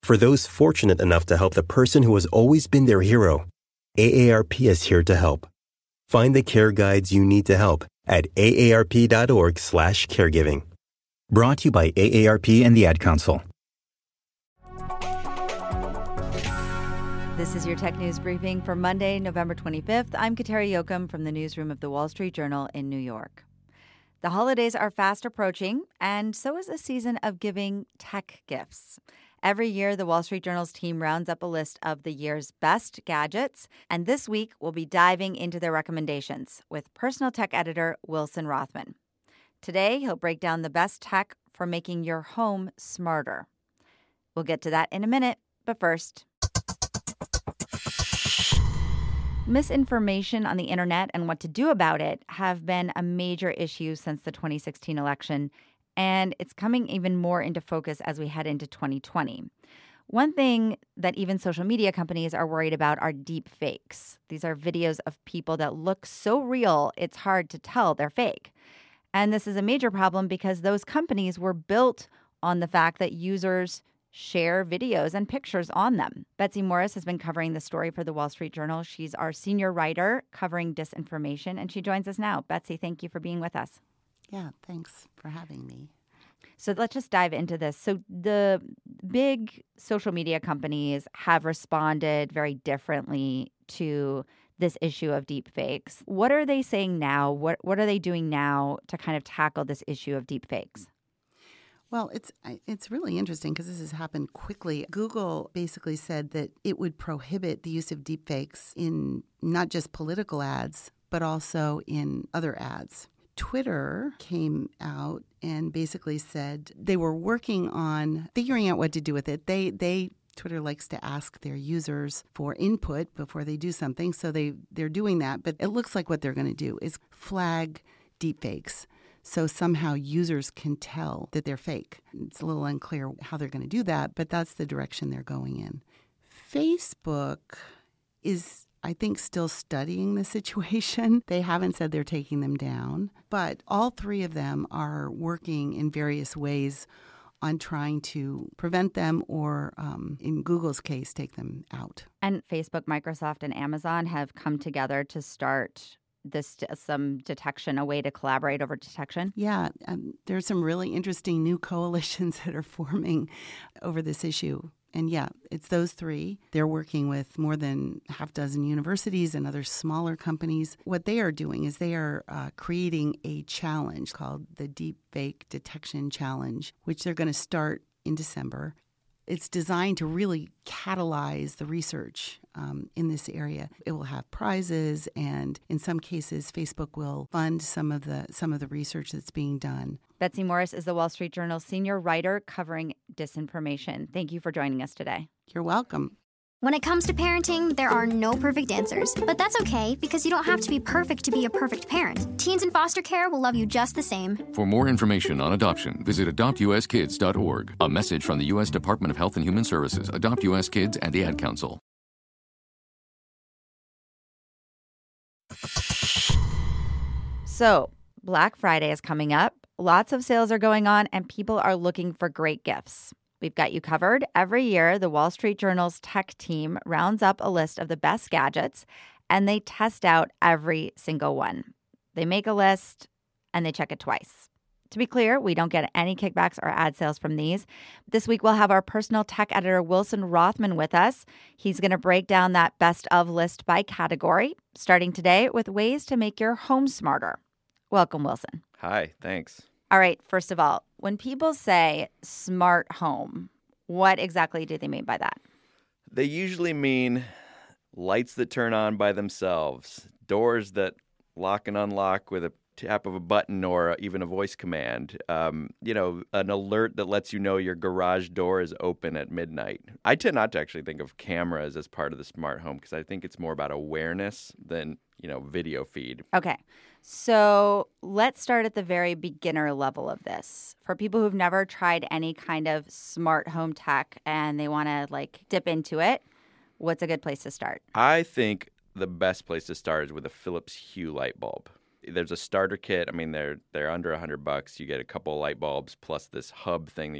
For those fortunate enough to help the person who has always been their hero, AARP is here to help. Find the care guides you need to help at aarp.org/caregiving. Brought to you by AARP and the Ad Council. This is your tech news briefing for Monday, November 25th. I'm Kateri Yoakum from the newsroom of the Wall Street Journal in New York. The holidays are fast approaching, and so is a season of giving tech gifts. Every year, the Wall Street Journal's team rounds up a list of the year's best gadgets, and this week we'll be diving into their recommendations with personal tech editor Wilson Rothman. Today, he'll break down the best tech for making your home smarter. We'll get to that in a minute, but first, misinformation on the internet and what to do about it have been a major issue since the 2016 election, and it's coming even more into focus as we head into 2020. One thing that even social media companies are worried about are deep fakes. These are videos of people that look so real, it's hard to tell they're fake. And this is a major problem because those companies were built on the fact that users share videos and pictures on them. Betsy Morris has been covering the story for the Wall Street Journal. She's our senior writer covering disinformation, and she joins us now. Betsy, thank you for being with us. Yeah, thanks for having me. So let's just dive into this. So the big social media companies have responded very differently to this issue of deep fakes. What are they saying now? What are they doing now to kind of tackle this issue of deep fakes? Well, it's really interesting because this has happened quickly. Google basically said that it would prohibit the use of deepfakes in not just political ads, but also in other ads. Twitter came out and basically said they were working on figuring out what to do with it. Twitter likes to ask their users for input before they do something, so they're doing that. But it looks like what they're going to do is flag deepfakes. So somehow users can tell that they're fake. It's a little unclear how they're going to do that, but that's the direction they're going in. Facebook is, I think, still studying the situation. They haven't said they're taking them down, but all three of them are working in various ways on trying to prevent them or, in Google's case, take them out. And Facebook, Microsoft, and Amazon have come together to start some detection, a way to collaborate over detection? Yeah, there's some really interesting new coalitions that are forming over this issue. And yeah, it's those three. They're working with more than half dozen universities and other smaller companies. What they are doing is they are creating a challenge called the Deepfake Detection Challenge, which they're going to start in December. It's designed to really catalyze the research in this area. It will have prizes, and in some cases, Facebook will fund some of the research that's being done. Betsy Morris is the Wall Street Journal senior writer covering disinformation. Thank you for joining us today. You're welcome. When it comes to parenting, there are no perfect answers, but that's okay because you don't have to be perfect to be a perfect parent. Teens in foster care will love you just the same. For more information on adoption, visit adoptuskids.org. A message from the U.S. Department of Health and Human Services, Adopt U.S. Kids, and the Ad Council. So, Black Friday is coming up. Lots of sales are going on, and people are looking for great gifts. We've got you covered. Every year, the Wall Street Journal's tech team rounds up a list of the best gadgets, and they test out every single one. They make a list, and they check it twice. To be clear, we don't get any kickbacks or ad sales from these. This week, we'll have our personal tech editor, Wilson Rothman, with us. He's going to break down that best of list by category, starting today with ways to make your home smarter. Welcome, Wilson. Hi, thanks. All right, first of all, when people say smart home, what exactly do they mean by that? They usually mean lights that turn on by themselves, doors that lock and unlock with a tap of a button or even a voice command, an alert that lets you know your garage door is open at midnight. I tend not to actually think of cameras as part of the smart home because I think it's more about awareness than, video feed. Okay. So let's start at the very beginner level of this. For people who've never tried any kind of smart home tech and they want to dip into it, what's a good place to start? I think the best place to start is with a Philips Hue light bulb. There's a starter kit. I mean, they're under $100. You get a couple of light bulbs plus this hub thing that you got to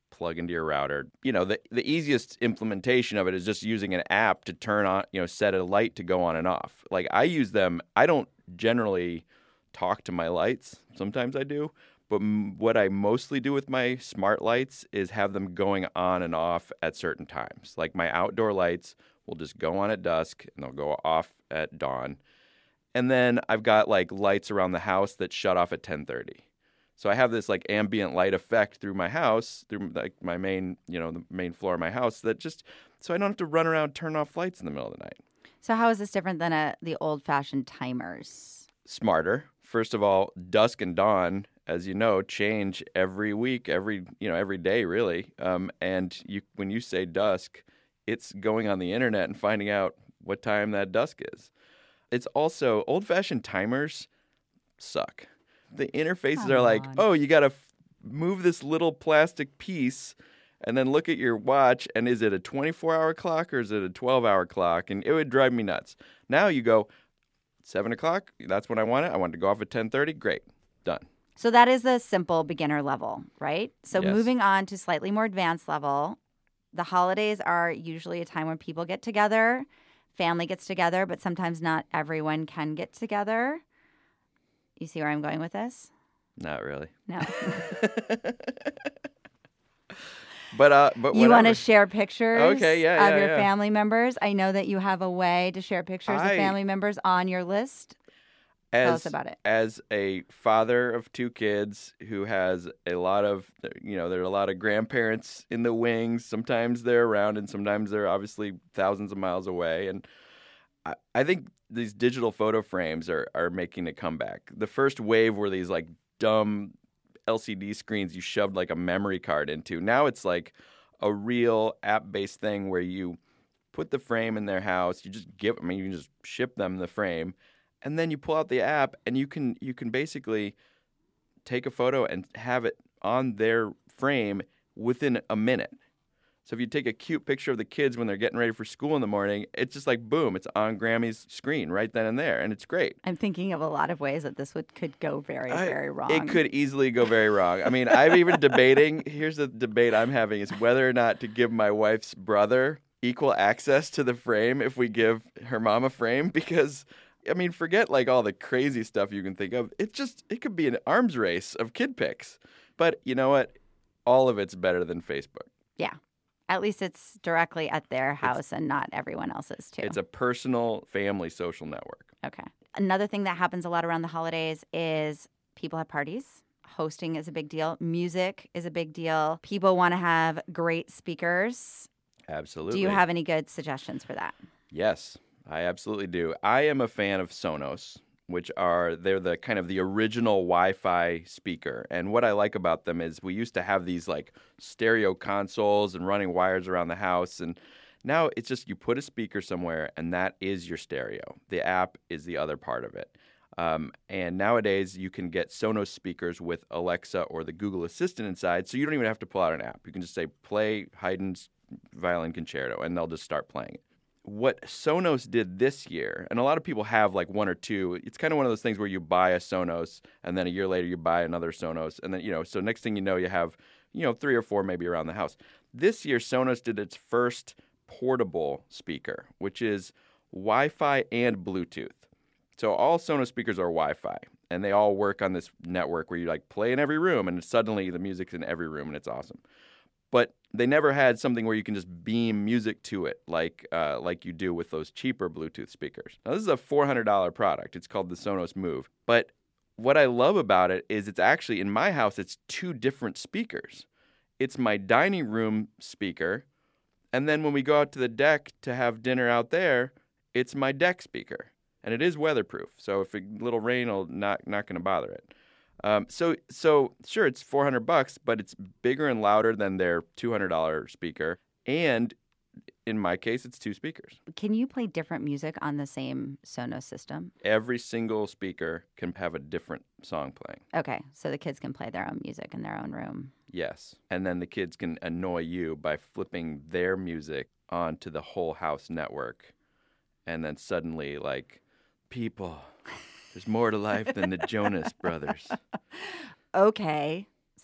plug into your router. The easiest implementation of it is just using an app to turn on, set a light to go on and off. Like I use them. I don't generally talk to my lights. Sometimes I do. But what I mostly do with my smart lights is have them going on and off at certain times. Like my outdoor lights will just go on at dusk and they'll go off at dawn. And then I've got like lights around the house that shut off at 10:30. So I have this like ambient light effect through my house, through like my main, the main floor of my house that just, so I don't have to run around, turn off lights in the middle of the night. So how is this different than the old-fashioned timers? Smarter. First of all, dusk and dawn, as you know, change every week, every day really. And when you say dusk, it's going on the internet and finding out what time that dusk is. It's also old-fashioned timers suck. The interfaces are like, oh, you got to move this little plastic piece and then look at your watch, and is it a 24-hour clock or is it a 12-hour clock? And it would drive me nuts. Now you go, 7 o'clock, that's when I want it. I want it to go off at 10:30. Great, done. So that is the simple beginner level, right? So Yes. Moving on to slightly more advanced level, the holidays are usually a time when people get together, family gets together, but sometimes not everyone can get together. You see where I'm going with this? Not really. No. But You want whatever. to share pictures Okay, yeah, of yeah, your yeah. family members? I know that you have a way to share pictures of family members on your list. Tell us about it. As a father of 2 kids who has a lot of, there are a lot of grandparents in the wings. Sometimes they're around and sometimes they're obviously thousands of miles away. And I think these digital photo frames are making a comeback. The first wave were these like dumb LCD screens you shoved like a memory card into. Now it's like a real app-based thing where you put the frame in their house. You can just ship them the frame. And then you pull out the app, and you can basically take a photo and have it on their frame within a minute. So if you take a cute picture of the kids when they're getting ready for school in the morning, it's just like, boom, it's on Grammy's screen right then and there, and it's great. I'm thinking of a lot of ways that this could go very, very wrong. It could easily go very wrong. I mean, I'm even debating, here's the debate I'm having, is whether or not to give my wife's brother equal access to the frame if we give her mom a frame, because I mean, forget like all the crazy stuff you can think of. It could be an arms race of kid pics. But you know what? All of it's better than Facebook. Yeah. At least it's directly at their house and not everyone else's, too. It's a personal family social network. Okay. Another thing that happens a lot around the holidays is people have parties. Hosting is a big deal. Music is a big deal. People want to have great speakers. Absolutely. Do you have any good suggestions for that? Yes, I absolutely do. I am a fan of Sonos, they're the kind of the original Wi-Fi speaker. And what I like about them is we used to have these like stereo consoles and running wires around the house. And now it's just you put a speaker somewhere and that is your stereo. The app is the other part of it. And nowadays you can get Sonos speakers with Alexa or the Google Assistant inside. So you don't even have to pull out an app. You can just say, play Haydn's Violin Concerto, and they'll just start playing it. What Sonos did this year, and a lot of people have like one or two, it's kind of one of those things where you buy a Sonos and then a year later you buy another Sonos. And then, so next thing you know, you have, 3 or 4 maybe around the house. This year, Sonos did its first portable speaker, which is Wi-Fi and Bluetooth. So all Sonos speakers are Wi-Fi, and they all work on this network where you like play in every room, and suddenly the music's in every room, and it's awesome. But they never had something where you can just beam music to it like you do with those cheaper Bluetooth speakers. Now, this is a $400 product. It's called the Sonos Move. But what I love about it is it's actually, in my house, it's 2 different speakers. It's my dining room speaker, and then when we go out to the deck to have dinner out there, it's my deck speaker. And it is weatherproof, so if a little rain will not going to bother it. So sure, it's $400, but it's bigger and louder than their $200 speaker, and in my case, it's 2 speakers. Can you play different music on the same Sonos system? Every single speaker can have a different song playing. Okay, so the kids can play their own music in their own room. Yes, and then the kids can annoy you by flipping their music onto the whole house network, and then suddenly, like, people, there's more to life than the Jonas Brothers. Okay,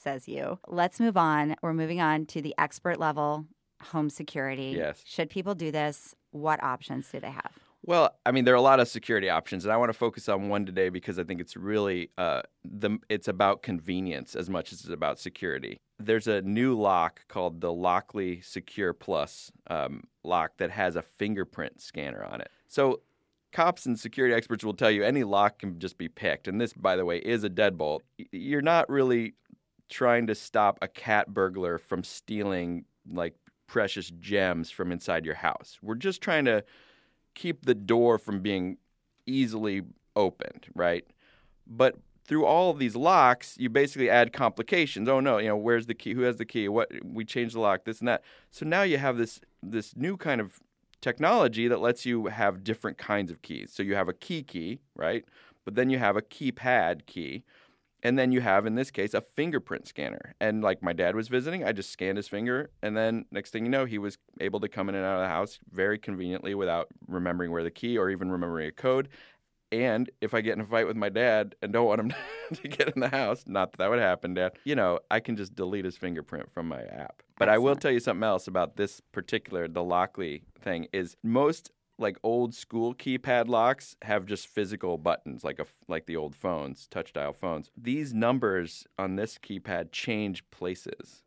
says you. Let's move on. We're moving on to the expert level home security. Yes. Should people do this? What options do they have? Well, I mean, there are a lot of security options, and I want to focus on one today because I think it's really it's about convenience as much as it's about security. There's a new lock called the Lockly Secure Plus lock that has a fingerprint scanner on it. So cops and security experts will tell you any lock can just be picked, and this, by the way, is a deadbolt. You're not really trying to stop a cat burglar from stealing like precious gems from inside your house. We're just trying to keep the door from being easily opened, right? But through all of these locks, you basically add complications. Oh no, where's the key? Who has the key? What? We changed the lock, this and that. So now you have this new kind of technology that lets you have different kinds of keys. So you have a key, right? But then you have a keypad key. And then you have, in this case, a fingerprint scanner. And like my dad was visiting, I just scanned his finger. And then next thing you know, he was able to come in and out of the house very conveniently without remembering where the key or even remembering a code. And if I get in a fight with my dad and don't want him to get in the house, not that would happen, Dad, I can just delete his fingerprint from my app. But I will tell you something else about this particular, the Lockly thing, is most like old school keypad locks have just physical buttons, like the old phones, touch dial phones. These numbers on this keypad change places.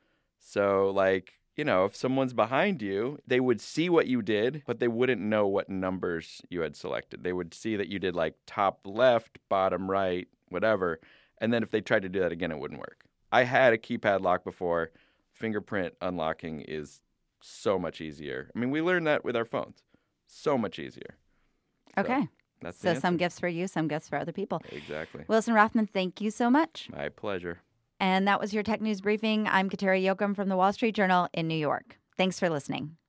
So if someone's behind you, they would see what you did, but they wouldn't know what numbers you had selected. They would see that you did like top left, bottom right, whatever. And then if they tried to do that again, it wouldn't work. I had a keypad lock before. Fingerprint unlocking is so much easier. I mean, we learned that with our phones. So much easier. Okay. That's so some gifts for you, some gifts for other people. Exactly. Wilson Rothman, thank you so much. My pleasure. And that was your Tech News Briefing. I'm Kateri Jochum from the Wall Street Journal in New York. Thanks for listening.